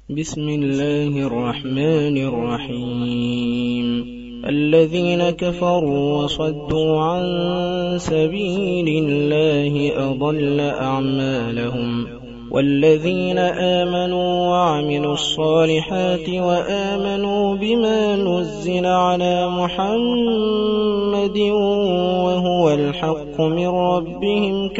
بسم الله الرحمن الرحيم. الذين كفروا وصدوا عن سبيل الله أضل أعمالهم، والذين آمنوا وعملوا الصالحات وآمنوا بما نزل على محمد وهو الحق من ربهم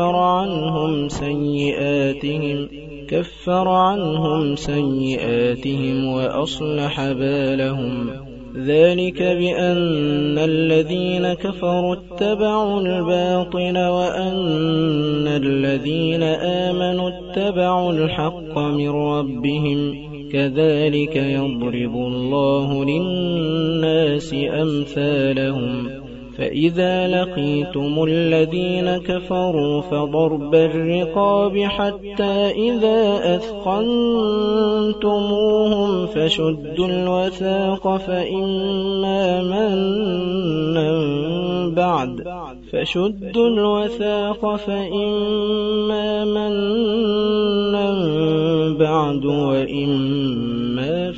كفر عنهم سيئاتهم وأصلح بالهم. ذلك بأن الذين كفروا اتبعوا الباطل وأن الذين آمنوا اتبعوا الحق من ربهم، كذلك يضرب الله للناس أمثالهم. فإذا لقيتم الذين كفروا فضرب الرقاب حتى إذا أثخنتموهم فشدوا الوثاق فإما منا بعد وإما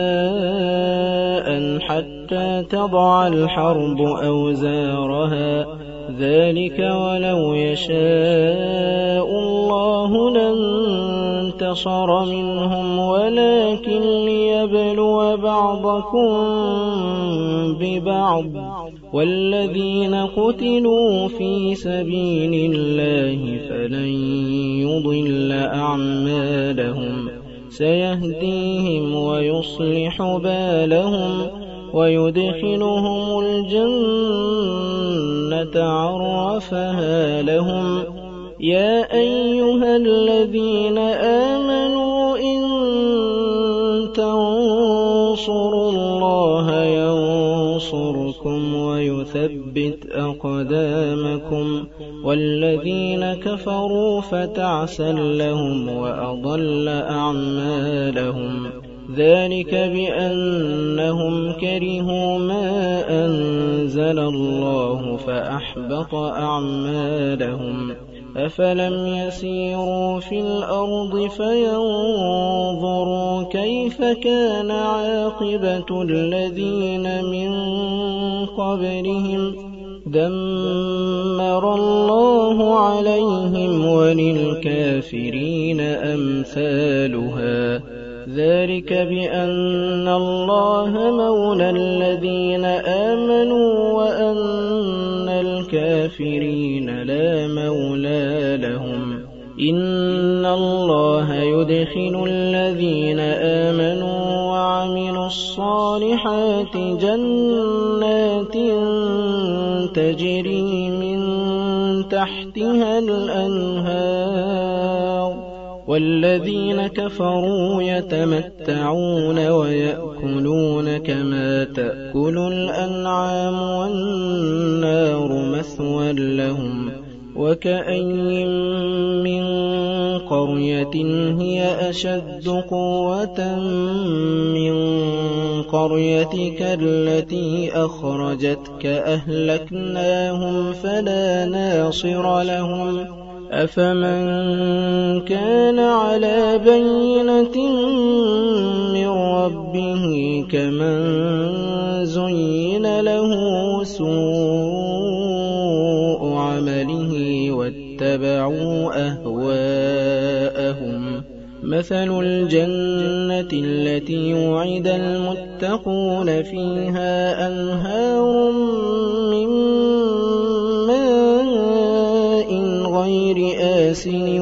فداء حتى تضع الحرب أوزارها. ذلك ولو يشاء الله لانتصر منهم ولكن ليبلو بعضكم ببعض. والذين قتلوا في سبيل الله فلن يضل أعمالهم، سيهديهم ويصلح بالهم ويدخلهم الجنة عرفها لهم. يا أيها الذين آمنوا إن تنصروا الله ينصركم ويثبت أقدامكم. والذين كفروا فتعسا لهم وأضل أعمالهم. ذلك بأنهم كرهوا ما أنزل الله فأحبط أعمالهم. أفلم يسيروا في الأرض فينظروا كيف كان عاقبة الذين من قبلهم، دمر الله عليهم وللكافرين أمثالها. ذلك بأن الله مولى الذين آمنوا وأن الكافرين لا مولى لهم. إن الله يدخل الذين آمنوا وعملوا الصالحات جنات تجري من تحتها الأنهار، والذين كفروا يتمتعون ويأكلون كما تأكل الأنعام والنار مثوى لهم. وكأين من قرية هي أشد قوة من قريتك التي أخرجتك أهلكناهم فلا ناصر لهم. أفمن كان على بينة من ربه كمن زين له سوء عمله واتبعوا أهواءهم. مثل الجنة التي وعد المتقون فيها أنهار من ماء غير آسن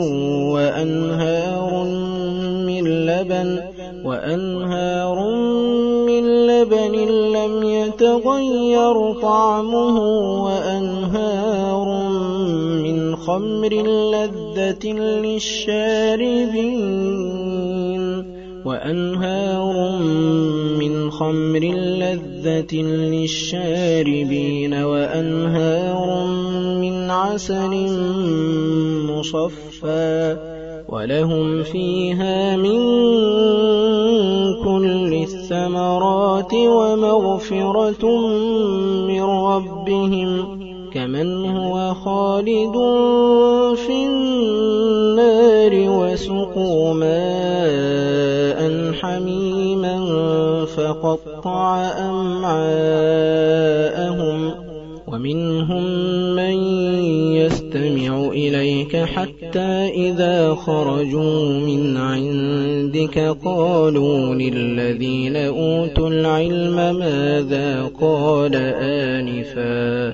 وأنهار من لبن لم يتغير طعمه وأنهار من خمر لذة للشاربين وأنهار من عسل مصفى ولهم فيها من كل الثمرات ومغفرة من ربهم كمن هو خالد في النار وسقوا ماء حميما فقطع أمعاءهم ومنهم من يستمع إليك حتى إذا خرجوا من عندك قالوا للذين أوتوا العلم ماذا قال آنفا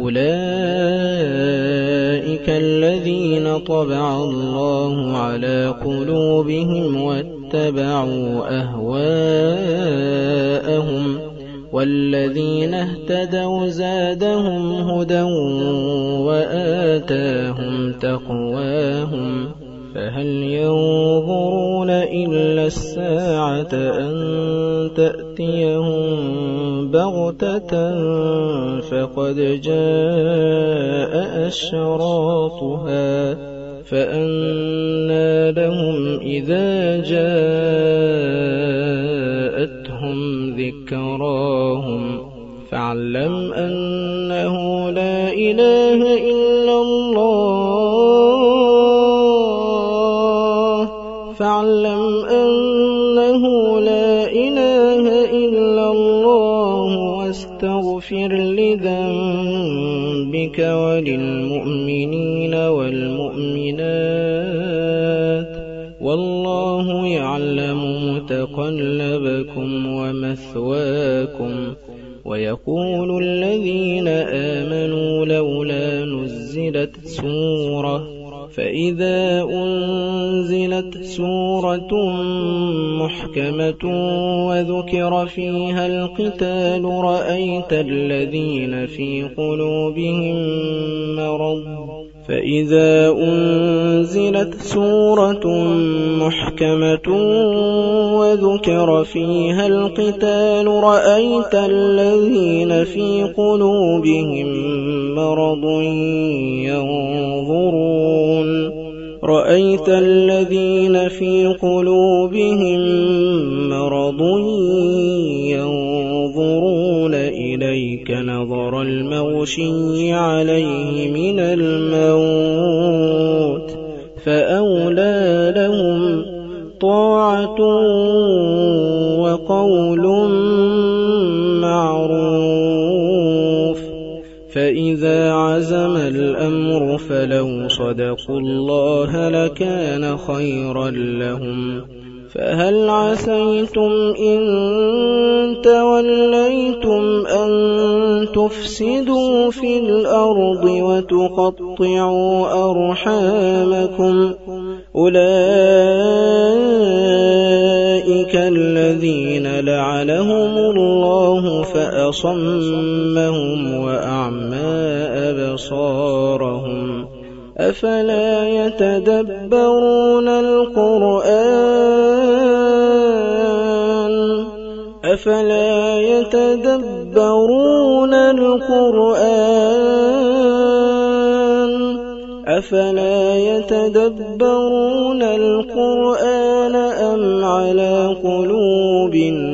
أولئك الذين طبع الله على قلوبهم واتبعوا أهواءهم والذين اهتدوا زادهم هدى وآتاهم تقواهم فهل ينظرون إلا الساعة أن تأتيهم بغتة فقد جاء أشراطها فأنى لهم إذا جاءتهم ذكراهم فاعلم أنه لا إله إلا الله واستغفر لذنبك وللمؤمنين والمؤمنات والله يعلم متقلبكم ومثواكم ويقول الذين آمنوا لولا نزلت سورة فإذا أنزلت سورة محكمة وذكر فيها القتال رأيت الذين في قلوبهم مرض فإذا أنزلت سورة محكمة وذكر فيها القتال رأيت الذين في قلوبهم مرض ينظرون إليك نظر المغشي عليه من الموت فأولى لهم طاعة وقول معروف فإذا عزم الأمر فلو صدقوا الله لكان خيرا لهم فهل عسيتم إن توليتم أن تفسدوا في الأرض وتقطعوا أرحامكم أولئك الذين لعنهم الله فأصمهم وأعمى أبصارهم أفلا يتدبرون القرآن أم على قلوب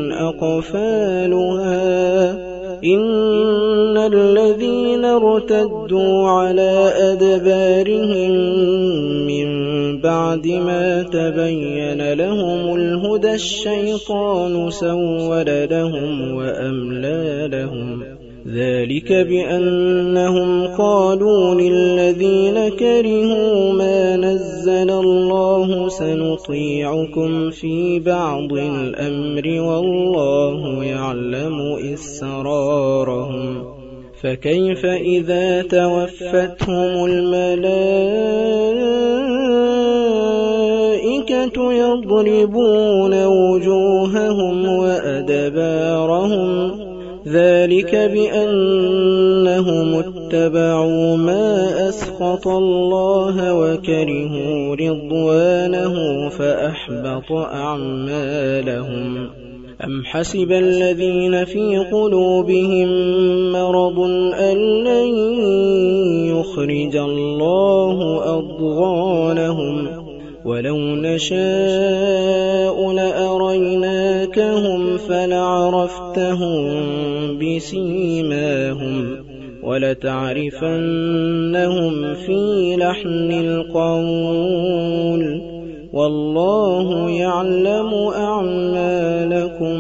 أقفالها إن الذين ارتدوا على أدبارهم من بعد ما تبين لهم الهدى الشيطان سول لهم وأملى لهم ذلك بأنهم قالوا للذين كرهوا ما نزل الله سنطيعكم في بعض الأمر والله يعلم إسرارهم فكيف إذا توفتهم الملائكة يضربون وجوههم وأدبارهم ذلك بأنهم اتبعوا ما أسخط الله وكرهوا رضوانه فأحبط أعمالهم أم حسب الذين في قلوبهم مرض أن لن يخرج الله أضغانهم ولو نشاء لأريناكهم فلعرفتهم بسيماهم ولتعرفنهم في لحن القول والله يعلم أعمالكم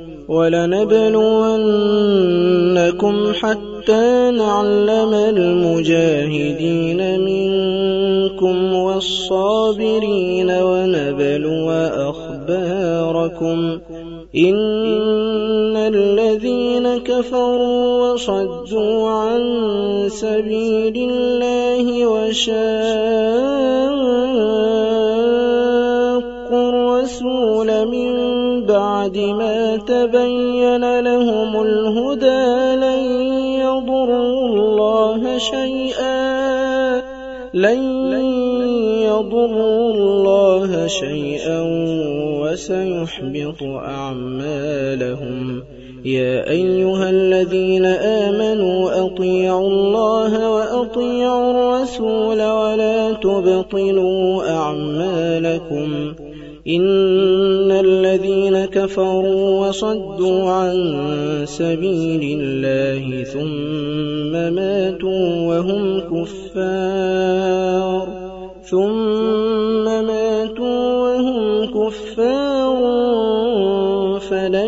ولنبلونكم حتى نعلم المجاهدين منكم والصابرين ونبلو أخباركم إن الذين كفروا وصدوا عن سبيل الله وشاقوا الرسول من بعد ما تبين لهم الهدى لن يضروا الله شيئا وسيحبط أعمالهم. يا أيها الذين آمنوا أطيعوا الله وأطيعوا الرسول ولا تبطلوا أعمالكم. إن الذين كفروا وصدوا عن سبيل الله ثم ماتوا وهم كفار فلن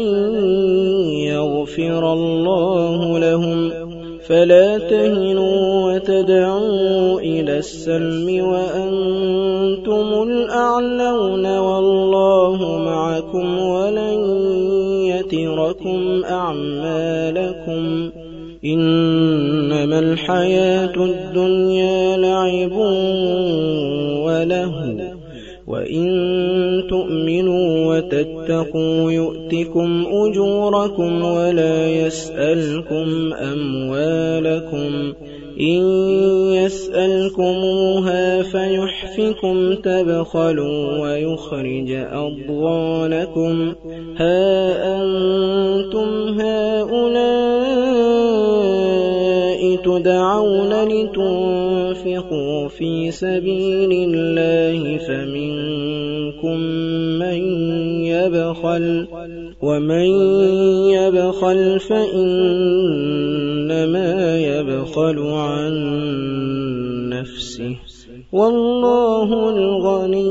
يغفر الله لهم. فلا تهنوا وتدعوا إلى السلم وأنتم الأعلون والله معكم ولن يتركم أعمالكم. إنما الحياة الدنيا لعب ولهو وإن تؤمنوا وتتقوا يؤتكم أجوركم ولا يسألكم أموالكم. إن يسألكموها فيحفكم تبخلوا ويخرج أضغانكم. ها أنتم هؤلاء تدعون لتنفقوا في سبيل الله فمنكم من يبخل ومن يبخل فإنما يبخل عن نفسه والله الغني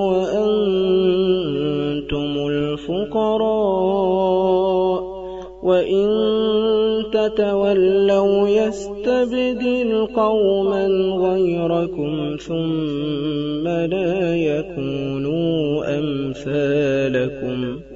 وأنتم الفقراء وإن تتولوا يستبدل قوما غيركم ثم لا يكونوا أمثالكم.